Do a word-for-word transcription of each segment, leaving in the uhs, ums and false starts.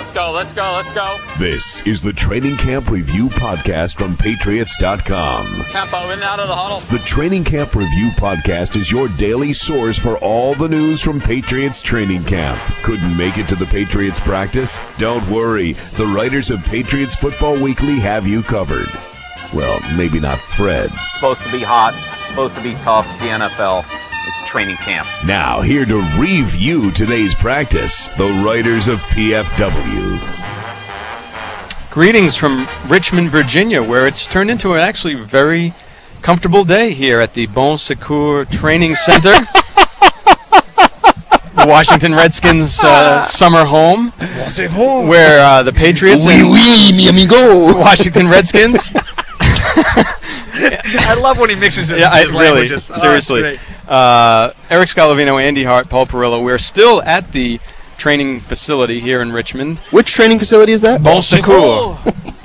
Let's go, let's go, let's go. This is the Training Camp Review Podcast from Patriots dot com. Tempo in and out of the huddle. The Training Camp Review Podcast is your daily source for all the news from Patriots training camp. Couldn't make it to the Patriots practice? Don't worry. The writers of Patriots Football Weekly have you covered. Well, maybe not Fred. It's supposed to be hot. It's supposed to be tough. It's the N F L. It's training camp. Now, here to review today's practice, the writers of P F W. Greetings from Richmond, Virginia, where it's turned into an actually very comfortable day here at the Bon Secours Training Center. The Washington Redskins' uh, summer home, where uh, the Patriots oui, and oui, mi amigo. Washington Redskins. I love when he mixes his, yeah, I, his really, languages. Seriously. Oh, uh, Eric Scalavino, Andy Hart, Paul Perillo. We're still at the training facility here in Richmond. Which training facility is that? Bon Secours.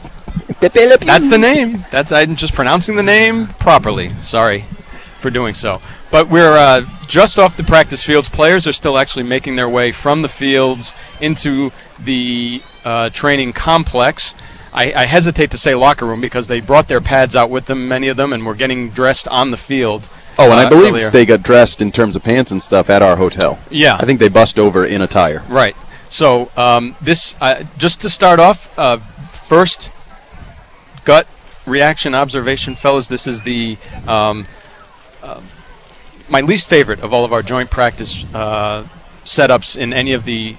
That's the name. That's I'm just pronouncing the name properly. Sorry for doing so. But we're uh, just off the practice fields. Players are still actually making their way from the fields into the uh, training complex. I, I hesitate to say locker room because they brought their pads out with them, many of them, and were getting dressed on the field. Oh, and uh, I believe earlier. they got dressed in terms of pants and stuff at our hotel. Yeah. I think they bust over in attire. Right. So um, this, uh, just to start off, uh, first gut reaction observation, fellas, this is the um, uh, my least favorite of all of our joint practice uh, setups in any of the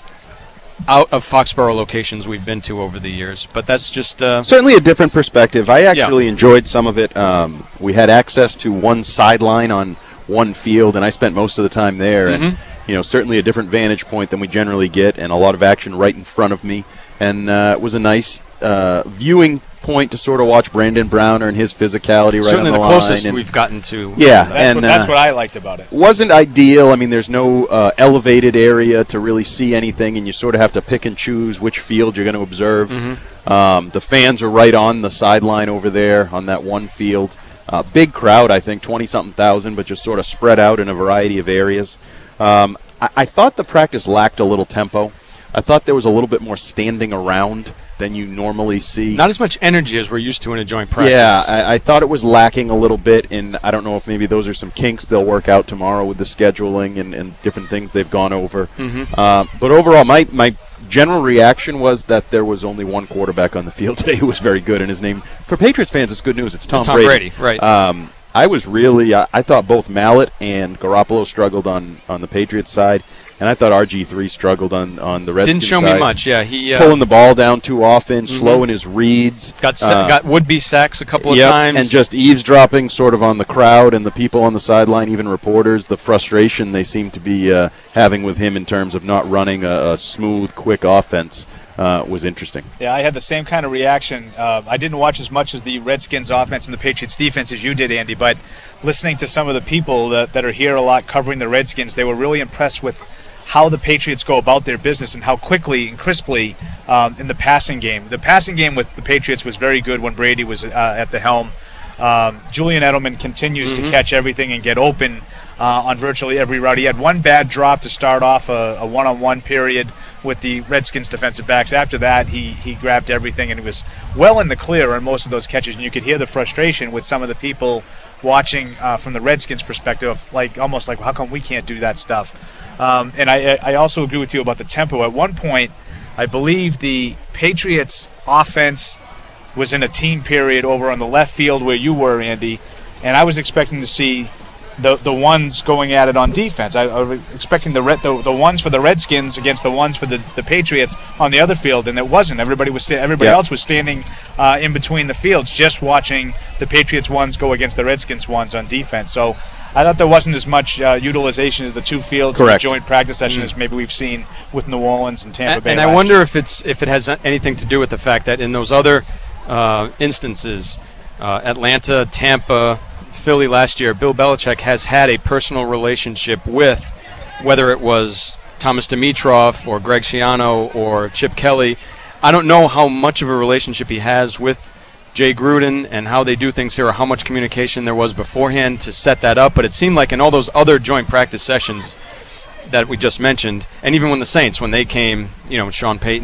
out of Foxborough locations we've been to over the years, but that's just uh, certainly a different perspective. I actually yeah. enjoyed some of it. Um, we had access to one sideline on one field, and I spent most of the time there. Mm-hmm. And you know, certainly a different vantage point than we generally get, and a lot of action right in front of me. And uh, it was a nice uh, viewing point to sort of watch Brandon Browner and his physicality right certainly on the, the line. closest and we've gotten to. Yeah, That's, and what, that's uh, what I liked about it. Wasn't ideal. I mean, there's no uh, elevated area to really see anything, and you sort of have to pick and choose which field you're going to observe. Mm-hmm. Um, the fans are right on the sideline over there on that one field. Uh, big crowd, I think, twenty-something thousand, but just sort of spread out in a variety of areas. Um, I-, I thought the practice lacked a little tempo. I thought there was a little bit more standing around than you normally see. Not as much energy as we're used to in a joint practice. Yeah, I, I thought it was lacking a little bit, and I don't know if maybe those are some kinks they'll work out tomorrow with the scheduling and, and different things they've gone over. Mm-hmm. Uh, but overall, my, my general reaction was that there was only one quarterback on the field today who was very good, and his name, for Patriots fans, it's good news. It's Tom, It's Tom Brady. Brady, right. Um, I was really, I, I thought both Mallett and Garoppolo struggled on, on the Patriots side, and I thought R G three struggled on, on the Redskins Didn't show side. me much, yeah. He uh, Pulling the ball down too often, mm-hmm. slow in his reads. got sa- uh, got would-be sacks a couple of yep, times. and just eavesdropping sort of on the crowd and the people on the sideline, even reporters, the frustration they seem to be uh, having with him in terms of not running a, a smooth, quick offense uh, was interesting. Yeah, I had the same kind of reaction. Uh, I didn't watch as much as the Redskins offense and the Patriots defense as you did, Andy, but listening to some of the people that, that are here a lot covering the Redskins, they were really impressed with how the Patriots go about their business and how quickly and crisply um, in the passing game. The passing game with the Patriots was very good when Brady was uh, at the helm. Um, Julian Edelman continues mm-hmm. to catch everything and get open uh, on virtually every route. He had one bad drop to start off a, a one-on-one period with the Redskins defensive backs. After that, he, he grabbed everything and he was well in the clear on most of those catches. And you could hear the frustration with some of the people watching uh, from the Redskins' perspective, like almost like, well, how come we can't do that stuff? Um, and I, I also agree with you about the tempo. At one point, I believe the Patriots' offense was in a team period over on the left field where you were, Andy, and I was expecting to see the the ones going at it on defense. I, I was expecting the, the the ones for the Redskins against the ones for the, the Patriots on the other field, and it wasn't. Everybody was sta- everybody yeah. else was standing uh, in between the fields, just watching the Patriots ones go against the Redskins ones on defense. So I thought there wasn't as much uh, utilization of the two fields Correct. in the joint practice session Mm. as maybe we've seen with New Orleans and Tampa and, Bay. and I last wonder year. if it's if it has anything to do with the fact that in those other uh, instances, uh, Atlanta, Tampa, Philly last year, Bill Belichick has had a personal relationship with, whether it was Thomas Dimitroff or Greg Schiano or Chip Kelly. I don't know how much of a relationship he has with Jay Gruden and how they do things here, or how much communication there was beforehand to set that up, but it seemed like in all those other joint practice sessions that we just mentioned, and even when the Saints, when they came, you know, Sean Payton,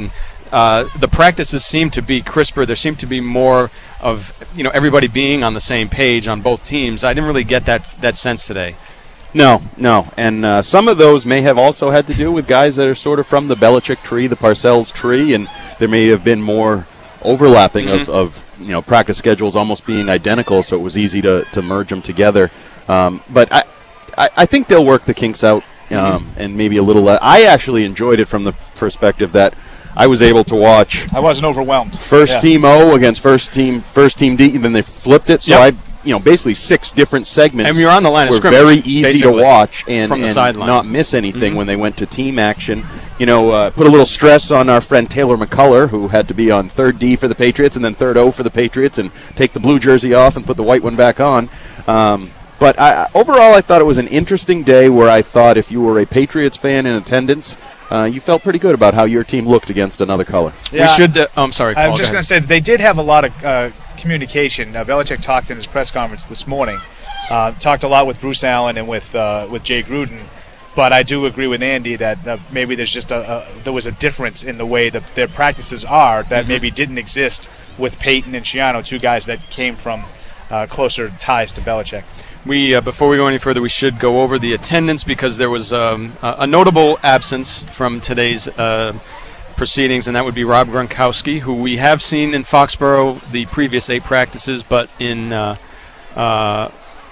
uh, the practices seem to be crisper. There seemed to be more of, you know, everybody being on the same page on both teams. I didn't really get that that sense today. No, no. And uh, some of those may have also had to do with guys that are sort of from the Belichick tree, the Parcells tree, and there may have been more overlapping mm-hmm. of, of, you know, practice schedules almost being identical, so it was easy to, to merge them together. Um, but I, I, I think they'll work the kinks out, um, mm-hmm. and maybe a little less. I actually enjoyed it from the perspective that I was able to watch. I wasn't overwhelmed. First yeah. team O against first team first team D, and then they flipped it. So yep. I, you know, basically six different segments. And you're on the line of were scrimmage, very easy basically, to watch and, from the and sideline. not miss anything mm-hmm. when they went to team action. You know, uh, put a little stress on our friend Taylor McCullough, who had to be on third D for the Patriots and then third O for the Patriots, and take the blue jersey off and put the white one back on. Um, But I, overall, I thought it was an interesting day where I thought if you were a Patriots fan in attendance, uh, you felt pretty good about how your team looked against another color. Yeah. We should. Uh, oh, I'm sorry, Paul. I was just going to say they did have a lot of uh, communication. Uh, Belichick talked in his press conference this morning. Uh, talked a lot with Bruce Allen and with uh, with Jay Gruden. But I do agree with Andy that uh, maybe there's just a, a there was a difference in the way that their practices are that mm-hmm. maybe didn't exist with Peyton and Schiano, two guys that came from uh, closer ties to Belichick. We uh, before we go any further, we should go over the attendance because there was um, a, a notable absence from today's uh, proceedings, and that would be Rob Gronkowski, who we have seen in Foxborough the previous eight practices, but in uh, uh,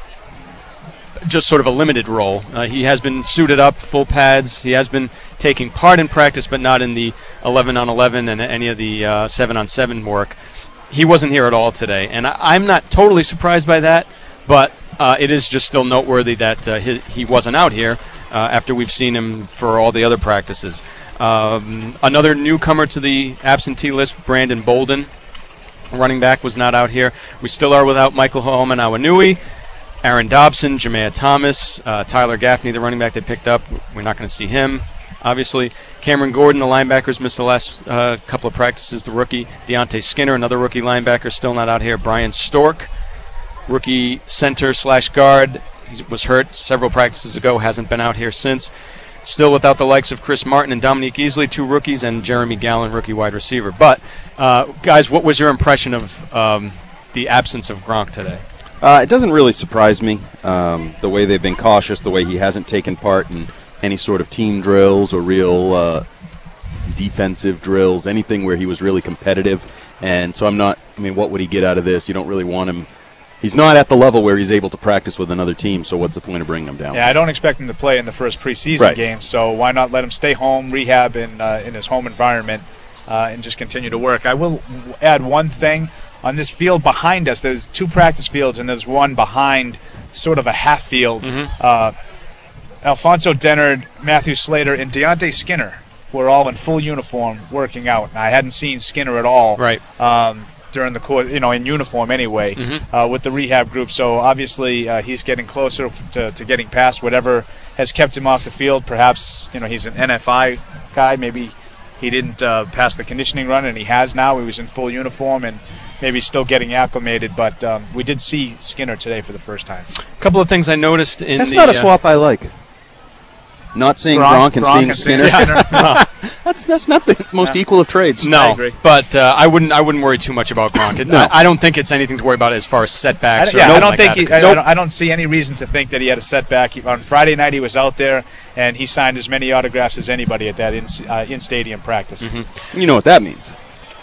just sort of a limited role. Uh, he has been suited up, full pads. He has been taking part in practice, but not in the eleven on eleven and any of the uh, seven on seven work. He wasn't here at all today, and I, I'm not totally surprised by that, but Uh, it is just still noteworthy that uh, he, he wasn't out here uh, after we've seen him for all the other practices. Um, another newcomer to the absentee list, Brandon Bolden, running back, was not out here. We still are without Michael Ho'omanawanui, Aaron Dobson, Jamea Thomas, uh, Tyler Gaffney, the running back they picked up. We're not going to see him, obviously. Cameron Gordon, the linebackers, missed the last uh, couple of practices, the rookie. Deontay Skinner, another rookie linebacker, still not out here. Brian Stork, rookie center slash guard. He was hurt several practices ago, hasn't been out here since. Still without the likes of Chris Martin and Dominique Easley, two rookies, and Jeremy Gallen, rookie wide receiver. But, uh, guys, what was your impression of um, the absence of Gronk today? Uh, it doesn't really surprise me, um, the way they've been cautious, the way he hasn't taken part in any sort of team drills or real uh, defensive drills, anything where he was really competitive. And so I'm not, I mean, what would he get out of this? You don't really want him. He's not at the level where he's able to practice with another team, so what's the point of bringing him down? Yeah, I don't expect him to play in the first preseason right. game, so why not let him stay home, rehab in uh, in his home environment, uh, and just continue to work. I will add one thing. On this field behind us, there's two practice fields, and there's one behind sort of a half field. Mm-hmm. Uh, Alfonso Dennard, Matthew Slater, and Deontay Skinner were all in full uniform working out. I hadn't seen Skinner at all. Right. Um, during the course, you know, in uniform anyway, mm-hmm. uh, with the rehab group. So obviously uh, he's getting closer to, to getting past whatever has kept him off the field. Perhaps, you know, he's an N F I guy. Maybe he didn't uh, pass the conditioning run, and he has now. He was in full uniform and maybe still getting acclimated. But um, we did see Skinner today for the first time. A couple of things I noticed in That's the... not a uh, swap I like. Not seeing Gronk, Gronk and Gronk seeing and Skinner. Skinner. no, That's that's not the most Yeah. equal of trades. no I agree. but uh, I wouldn't I wouldn't worry too much about Gronk. It, No. I, I don't think it's anything to worry about as far as setbacks. I, or yeah, I anything don't like think that. he, I, I, don't, I don't see any reason to think that he had a setback. He, on Friday night, he was out there and he signed as many autographs as anybody at that in, uh, in stadium practice. Mm-hmm. You know what that means?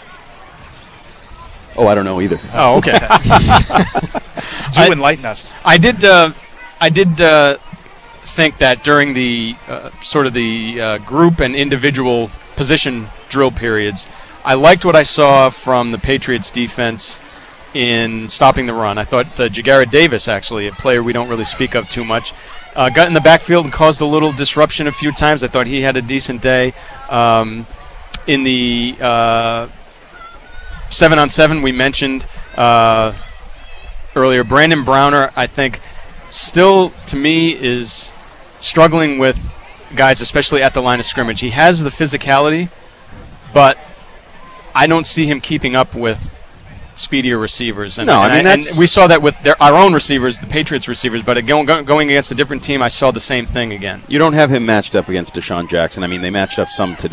Oh, I don't know either. Oh, okay. Do enlighten us. I did. Uh, I did uh, think that during the uh, sort of the uh, group and individual position drill periods, I liked what I saw from the Patriots defense in stopping the run. I thought uh, Ja'Garrett Davis, actually, a player we don't really speak of too much, uh, got in the backfield and caused a little disruption a few times. I thought he had a decent day. Um, in the uh, seven on seven, we mentioned uh, earlier, Brandon Browner, I think, still, to me, is struggling with guys, especially at the line of scrimmage. He has the physicality, but I don't see him keeping up with speedier receivers. And, No, I and mean, and that's- we saw that with their, our own receivers, the Patriots receivers, but going, going against a different team, I saw the same thing again. You don't have him matched up against Deshaun Jackson. I mean, they matched up some today.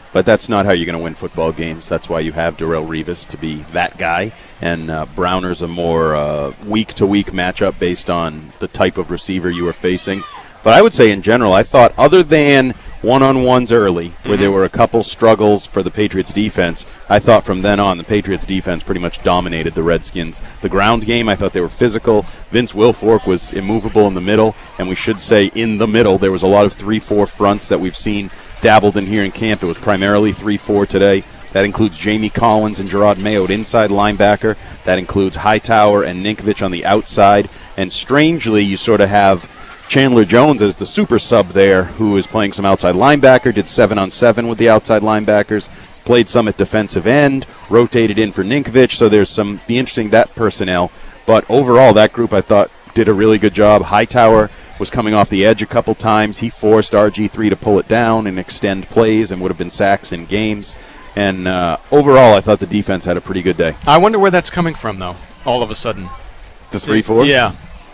But that's not how you're going to win football games. That's why you have Darrelle Revis to be that guy. And uh, Browner's a more uh, week-to-week matchup based on the type of receiver you are facing. But I would say in general, I thought other than one-on-ones early, where mm-hmm. there were a couple struggles for the Patriots defense, I thought from then on the Patriots defense pretty much dominated the Redskins. The ground game, I thought they were physical. Vince Wilfork was immovable in the middle, and we should say in the middle there was a lot of three four fronts that we've seen dabbled in here in camp. It was primarily three four today. That includes Jamie Collins and Gerard Mayo at inside linebacker. That includes Hightower and Ninkovich on the outside. And strangely, you sort of have Chandler Jones as the super sub there, who is playing some outside linebacker, did seven on seven with the outside linebackers, played some at defensive end, rotated in for Ninkovich, so there's some, be interesting, that personnel. But overall, that group I thought did a really good job. Hightower was coming off the edge a couple times. He forced R G three to pull it down and extend plays and would have been sacks in games. And uh, overall, I thought the defense had a pretty good day. I wonder where that's coming from, though, all of a sudden. The three four? Yeah.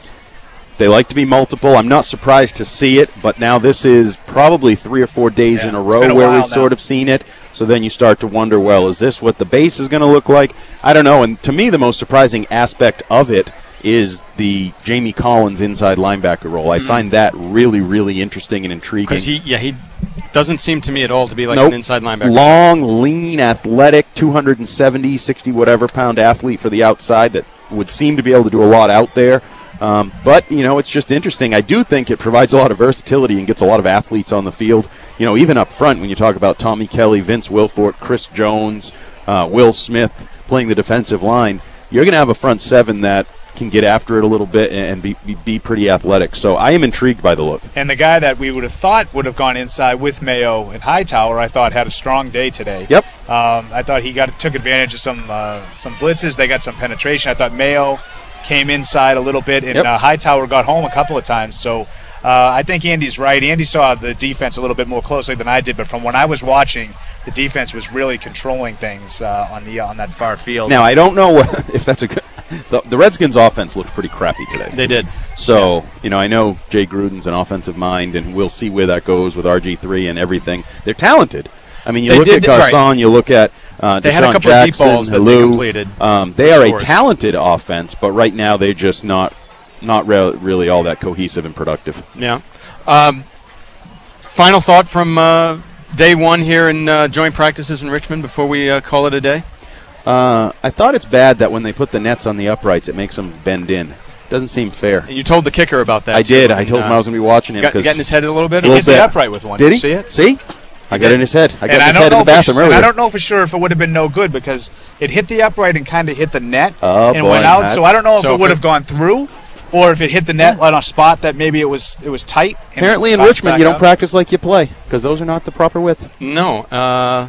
They like to be multiple. I'm not surprised to see it, but now this is probably three or four days yeah, in a row a where we've now. sort of seen it. So then you start to wonder, well, is this what the base is going to look like? I don't know. And to me, the most surprising aspect of it is the Jamie Collins inside linebacker role. I mm. find that really, really interesting and intriguing. Because he, yeah, he doesn't seem to me at all to be like nope. an inside linebacker. Long, lean, athletic, two seventy, sixty whatever pound athlete for the outside that would seem to be able to do a lot out there. Um, but, you know, it's just interesting. I do think it provides a lot of versatility and gets a lot of athletes on the field. You know, even up front when you talk about Tommy Kelly, Vince Wilfork, Chris Jones, uh, Will Smith playing the defensive line, you're going to have a front seven that can get after it a little bit and be, be be pretty athletic. So I am intrigued by the look. And the guy that we would have thought would have gone inside with Mayo and Hightower, I thought had a strong day today. Yep. Um, I thought he got took advantage of some uh, some blitzes. They got some penetration. I thought Mayo came inside a little bit, and yep. uh, Hightower got home a couple of times. So uh, I think Andy's right. Andy saw the defense a little bit more closely than I did, but from when I was watching, the defense was really controlling things uh, on the on that far field. Now, I don't know what, if that's a good – the, the Redskins' offense looked pretty crappy today. They did. So, yeah. you know, I know Jay Gruden's an offensive mind, and we'll see where that goes with R G three and everything. They're talented. I mean, you they look did, at Garcon, right. you look at uh, they Deshaun had a couple Jackson, of deep balls that Halou. they completed. Um, they are a talented offense, but right now they're just not not re- really all that cohesive and productive. Yeah. Um, final thought from uh, day one here in uh, joint practices in Richmond before we uh, call it a day? Uh, I thought it's bad that when they put the nets on the uprights, it makes them bend in. Doesn't seem fair. And you told the kicker about that. I too, did. and, I told uh, him I was going to be watching him. Got, got in his head a little bit? He hit bit. the upright with one. Did he? See it? See? I got it in his head. I got and in his I head in the bathroom sure, earlier. I don't know for sure if it would have been no good because it hit the upright and kind of hit the net oh, and boy, went out. So I don't know if so it would have gone through or if it hit the net on a spot that maybe it was it was tight. Apparently in Richmond you don't out. practice like you play because those are not the proper width. No. Uh,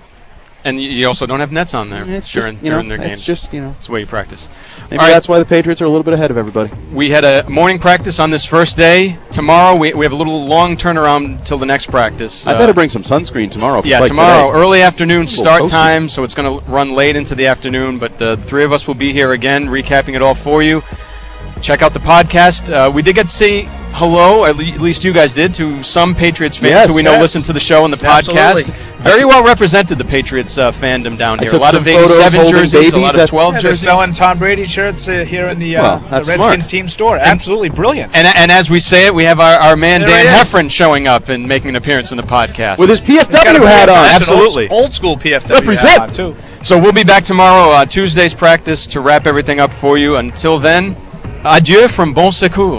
and you also don't have nets on there it's during, just, you during know, their games. It's just, you know. It's the way you practice. Maybe right. that's why the Patriots are a little bit ahead of everybody. We had a morning practice on this first day. Tomorrow we, we have a little long turnaround till the next practice. I uh, better bring some sunscreen tomorrow. Yeah, like tomorrow, today. early afternoon start time, so it's going to run late into the afternoon. But uh, the three of us will be here again, recapping it all for you. Check out the podcast. Uh, we did get to say hello, at, le- at least you guys did, to some Patriots fans yes, who we know yes. listen to the show and the podcast. Absolutely. Very well represented, the Patriots uh, fandom down here. I took a lot some of eighty-seven jerseys, a lot of twelve yeah, jerseys. They're selling Tom Brady shirts uh, here in the, uh, well, the that's Redskins smart. team store. Absolutely brilliant. And, and as we say it, we have our, our man there Dan Heffron showing up and making an appearance in the podcast. With his P F W hat on. Absolutely. Old, old school P F W Represent. hat on, too. So we'll be back tomorrow, uh, Tuesday's practice, to wrap everything up for you. Until then, adieu from Bon Secours.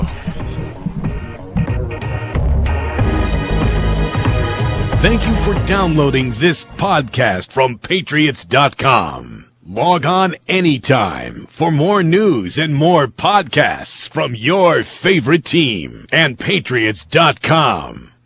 Thank you for downloading this podcast from Patriots dot com. Log on anytime for more news and more podcasts from your favorite team and Patriots dot com.